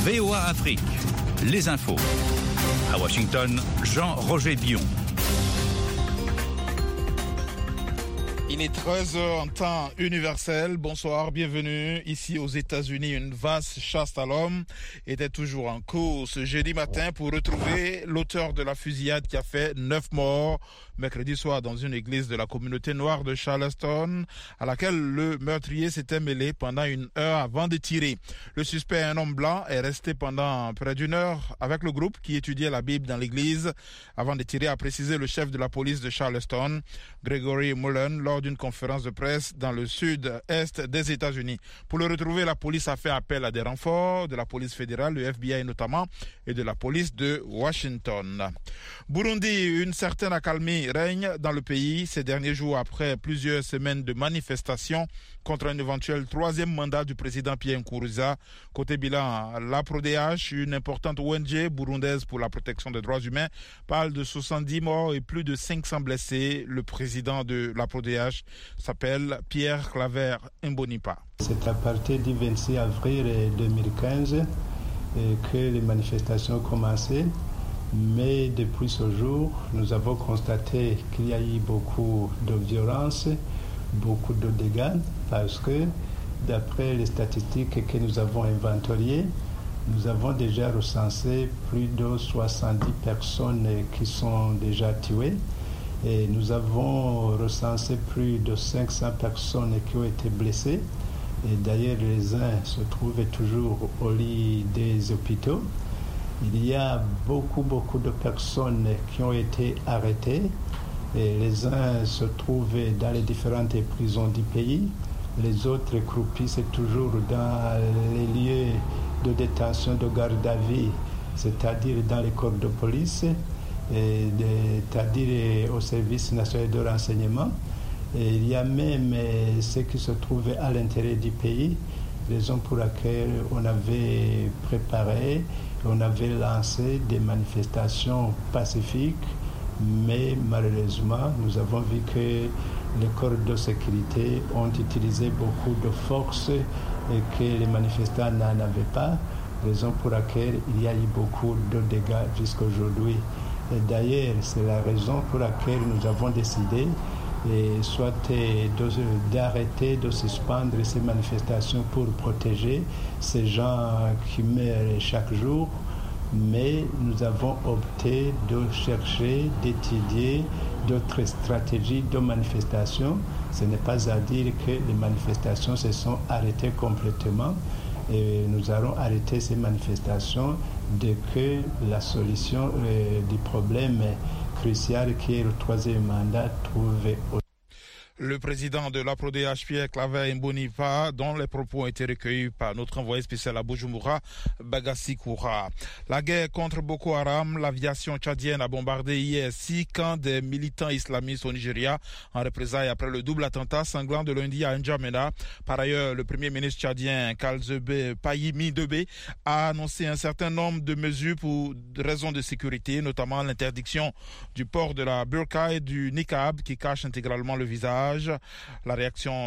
VOA Afrique, les infos. À Washington, Jean-Roger Dion. Il est 13h en temps universel. Bonsoir, bienvenue. Ici aux États-Unis, une vaste chasse à l'homme était toujours en cours ce jeudi matin pour retrouver l'auteur de la fusillade qui a fait 9 morts mercredi soir dans une église de la communauté noire de Charleston, à laquelle le meurtrier s'était mêlé pendant 1 heure avant de tirer. Le suspect, un homme blanc, est resté pendant près d'1 heure avec le groupe qui étudiait la Bible dans l'église avant de tirer, a précisé le chef de la police de Charleston, Gregory Mullen, lors d'une conférence de presse dans le sud-est des États-Unis. Pour le retrouver, la police a fait appel à des renforts de la police fédérale, le FBI notamment, et de la police de Washington. Burundi, une certaine accalmie règne dans le pays ces derniers jours après plusieurs semaines de manifestations contre un éventuel 3e mandat du président Pierre Nkurunziza. Côté bilan, l'APRODH, une importante ONG burundaise pour la protection des droits humains, parle de 70 morts et plus de 500 blessés. Le président de l'APRODH s'appelle Pierre Claver Mbonipa. C'est à partir du 26 avril 2015 que les manifestations ont commencé. Mais depuis ce jour, nous avons constaté qu'il y a eu beaucoup de violence, beaucoup de dégâts, parce que d'après les statistiques que nous avons inventoriées, nous avons déjà recensé plus de 70 personnes qui sont déjà tuées. Et nous avons recensé plus de 500 personnes qui ont été blessées. Et d'ailleurs, les uns se trouvent toujours au lit des hôpitaux. Il y a beaucoup de personnes qui ont été arrêtées. Et les uns se trouvent dans les différentes prisons du pays. Les autres croupissent toujours dans les lieux de détention, de garde à vue, c'est-à-dire dans les corps de police, c'est-à-dire au service national de renseignement. Et il y a même ceux qui se trouvent à l'intérieur du pays, raison pour laquelle on avait préparé, on avait lancé des manifestations pacifiques, mais malheureusement, nous avons vu que les corps de sécurité ont utilisé beaucoup de force et que les manifestants n'en avaient pas, raison pour laquelle il y a eu beaucoup de dégâts jusqu'à aujourd'hui. Et d'ailleurs, c'est la raison pour laquelle nous avons décidé soit d'arrêter, de suspendre ces manifestations pour protéger ces gens qui meurent chaque jour. Mais nous avons opté de chercher, d'étudier d'autres stratégies de manifestation. Ce n'est pas à dire que les manifestations se sont arrêtées complètement. Et nous allons arrêter ces manifestations dès que la solution du problème crucial qui est le 3e mandat trouvé. Le président de l'APRODH, Pierre Claver Mbonipa, dont les propos ont été recueillis par notre envoyé spécial à Bujumbura, Bagassi Koura. La guerre contre Boko Haram, l'aviation tchadienne a bombardé hier 6 camps des militants islamistes au Nigeria en représailles après le double attentat sanglant de lundi à N'Djamena. Par ailleurs, le premier ministre tchadien, Kalzebe Payimi Debe, a annoncé un certain nombre de mesures pour raisons de sécurité, notamment l'interdiction du port de la burqa et du niqab qui cache intégralement le visage. La réaction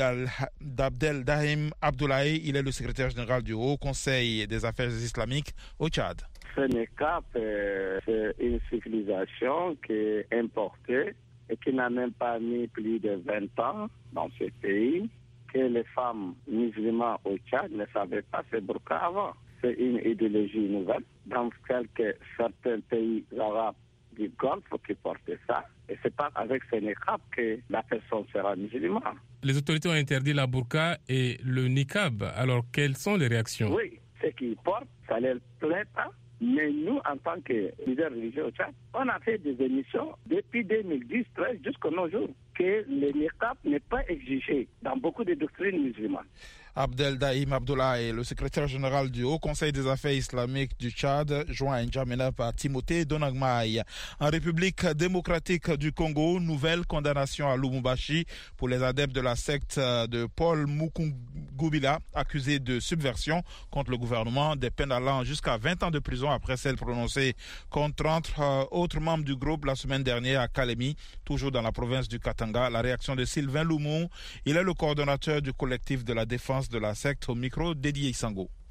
d'Abdel Dahim Abdoulaye, il est le secrétaire général du Haut Conseil des affaires islamiques au Tchad. Ce niqab, c'est une civilisation qui est importée et qui n'a même pas mis plus de 20 ans dans ce pays, que les femmes musulmanes au Tchad ne savaient pas ce burqa avant. C'est une idéologie nouvelle dans certains pays arabes du Golfe qui portaient ça. Et c'est pas avec ce niqab que la personne sera musulmane. Les autorités ont interdit la burqa et le niqab. Alors, quelles sont les réactions? Oui, ceux qui portent, ça ne leur plaît pas. Mais nous, en tant que leaders religieux au Tchad, on a fait des émissions depuis 2010-13 jusqu'à nos jours que le niqab n'est pas exigé dans beaucoup de doctrines musulmanes. Abdel Dahim Abdoulaye, le secrétaire général du Haut Conseil des affaires islamiques du Tchad, joint à N'Djamena par Timothée Donagmaï. En République démocratique du Congo, nouvelle condamnation à Lubumbashi pour les adeptes de la secte de Paul Mukungubila, accusés de subversion contre le gouvernement, des peines allant jusqu'à 20 ans de prison après celles prononcées contre 30 autres membres du groupe la semaine dernière à Kalemi, toujours dans la province du Katanga. La réaction de Sylvain Loumou, il est le coordonnateur du collectif de la défense de la secte, au micro d'Eddie Isango.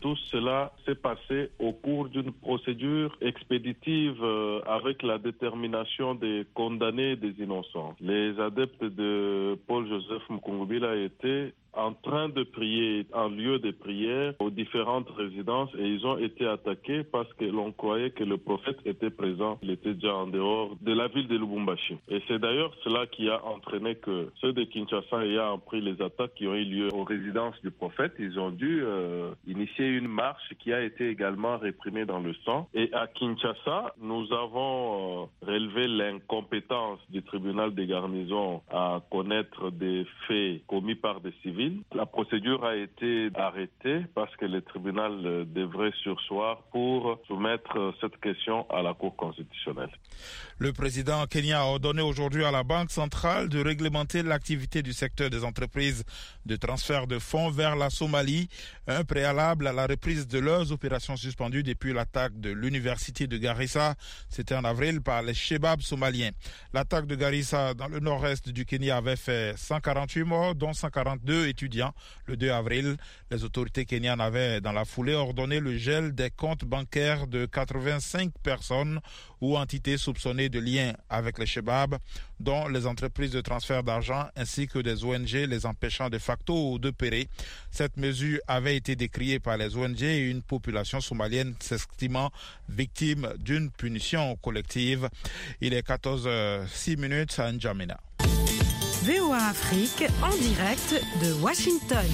Tout cela s'est passé au cours d'une procédure expéditive avec la détermination des condamnés et des innocents. Les adeptes de Paul-Joseph Mukungubila étaient en train de prier en lieu de prière aux différentes résidences et ils ont été attaqués parce que l'on croyait que le prophète était présent. Il était déjà en dehors de la ville de Lubumbashi. Et c'est d'ailleurs cela qui a entraîné que ceux de Kinshasa ayant pris les attaques qui ont eu lieu aux résidences du prophète, ils ont dû initier une marche qui a été également réprimée dans le sang. Et à Kinshasa, nous avons relevé l'incompétence du tribunal des garnisons à connaître des faits commis par des civils. La procédure a été arrêtée parce que le tribunal devrait surseoir pour soumettre cette question à la Cour constitutionnelle. Le président kenyan a ordonné aujourd'hui à la Banque centrale de réglementer l'activité du secteur des entreprises de transfert de fonds vers la Somalie, un préalable à la reprise de leurs opérations suspendues depuis l'attaque de l'université de Garissa. C'était en avril par les Chebab somaliens. L'attaque de Garissa dans le nord-est du Kenya avait fait 148 morts, dont 142 étudiants. Le 2 avril, les autorités kenyanes avaient dans la foulée ordonné le gel des comptes bancaires de 85 personnes ou entités soupçonnées de liens avec les Chebab, dont les entreprises de transfert d'argent ainsi que des ONG les empêchant de facto d'opérer. Cette mesure avait été décriée par les ONG et une population somalienne s'estimant victime d'une punition collective. Il est 14h06 à N'Djamena. VOA Afrique en direct de Washington.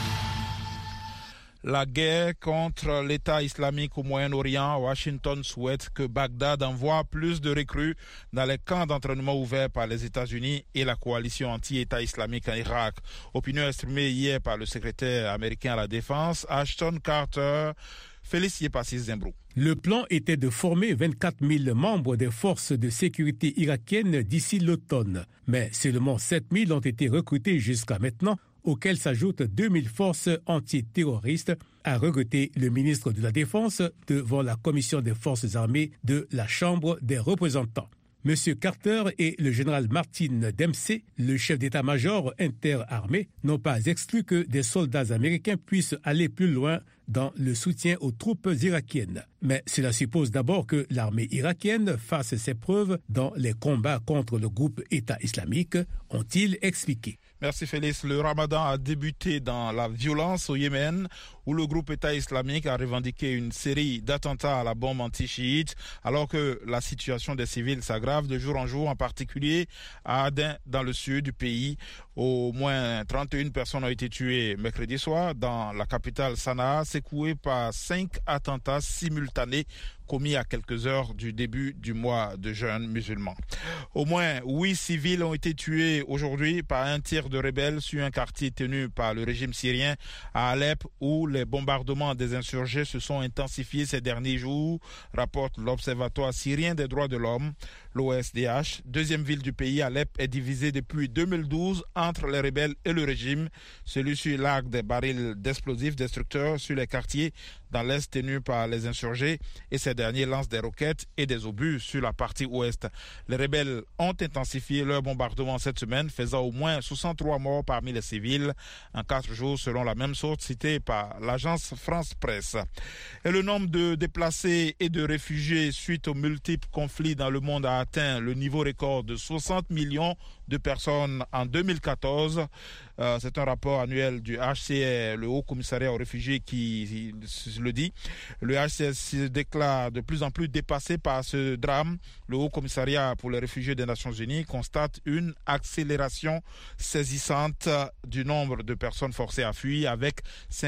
La guerre contre l'État islamique au Moyen-Orient, Washington souhaite que Bagdad envoie plus de recrues dans les camps d'entraînement ouverts par les États-Unis et la coalition anti-État islamique en Irak. Opinion exprimée hier par le secrétaire américain à la Défense, Ashton Carter. Félix Yepassis Zembrou. Le plan était de former 24 000 membres des forces de sécurité irakiennes d'ici l'automne. Mais seulement 7 000 ont été recrutés jusqu'à maintenant, auxquels s'ajoutent 2 000 forces antiterroristes, a regretté le ministre de la Défense devant la commission des forces armées de la Chambre des représentants. M. Carter et le général Martin Dempsey, le chef d'état-major interarmé, n'ont pas exclu que des soldats américains puissent aller plus loin dans le soutien aux troupes irakiennes. Mais cela suppose d'abord que l'armée irakienne fasse ses preuves dans les combats contre le groupe État islamique, ont-ils expliqué. Merci Félix. Le ramadan a débuté dans la violence au Yémen, où le groupe État islamique a revendiqué une série d'attentats à la bombe anti-chiite, alors que la situation des civils s'aggrave de jour en jour, en particulier à Aden, dans le sud du pays. Au moins 31 personnes ont été tuées mercredi soir dans la capitale Sanaa, secouée par 5 attentats simultanés commis à quelques heures du début du mois de jeûne musulman. Au moins 8 civils ont été tués aujourd'hui par un tir de rebelles sur un quartier tenu par le régime syrien à Alep, où les bombardements des insurgés se sont intensifiés ces derniers jours, rapporte l'Observatoire syrien des droits de l'homme, l'OSDH. Deuxième ville du pays, Alep est divisée depuis 2012 entre les rebelles et le régime. Celui-ci largue des barils d'explosifs destructeurs sur les quartiers dans l'est tenu par les insurgés et ces derniers lancent des roquettes et des obus sur la partie ouest. Les rebelles ont intensifié leur bombardement cette semaine, faisant au moins 63 morts parmi les civils en 4 jours, selon la même source citée par l'agence France Presse. Et le nombre de déplacés et de réfugiés suite aux multiples conflits dans le monde a atteint le niveau record de 60 millions de personnes en 2014. C'est un rapport annuel du HCR, le Haut Commissariat aux réfugiés, qui le dit. Le HCR se déclare de plus en plus dépassé par ce drame. Le Haut Commissariat pour les réfugiés des Nations Unies constate une accélération saisissante du nombre de personnes forcées à fuir, avec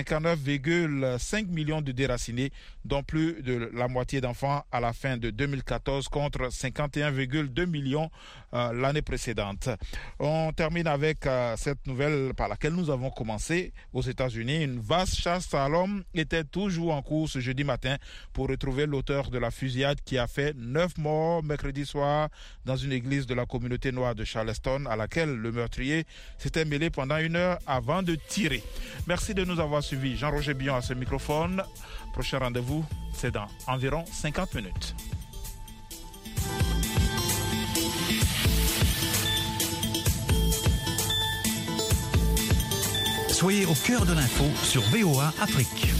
59,5 millions de déracinés, dont plus de la moitié d'enfants à la fin de 2014 contre 51,2 millions l'année précédente. On termine avec cette nouvelle par laquelle nous avons commencé aux États-Unis. Une vaste chasse à l'homme était toujours en cours ce jeudi matin pour retrouver l'auteur de la fusillade qui a fait 9 morts mercredi soir dans une église de la communauté noire de Charleston, à laquelle le meurtrier s'était mêlé pendant 1 heure avant de tirer. Merci de nous avoir suivis. Jean-Roger Billon à ce microphone. Prochain rendez-vous, c'est dans environ 50 minutes. Soyez au cœur de l'info sur VOA Afrique.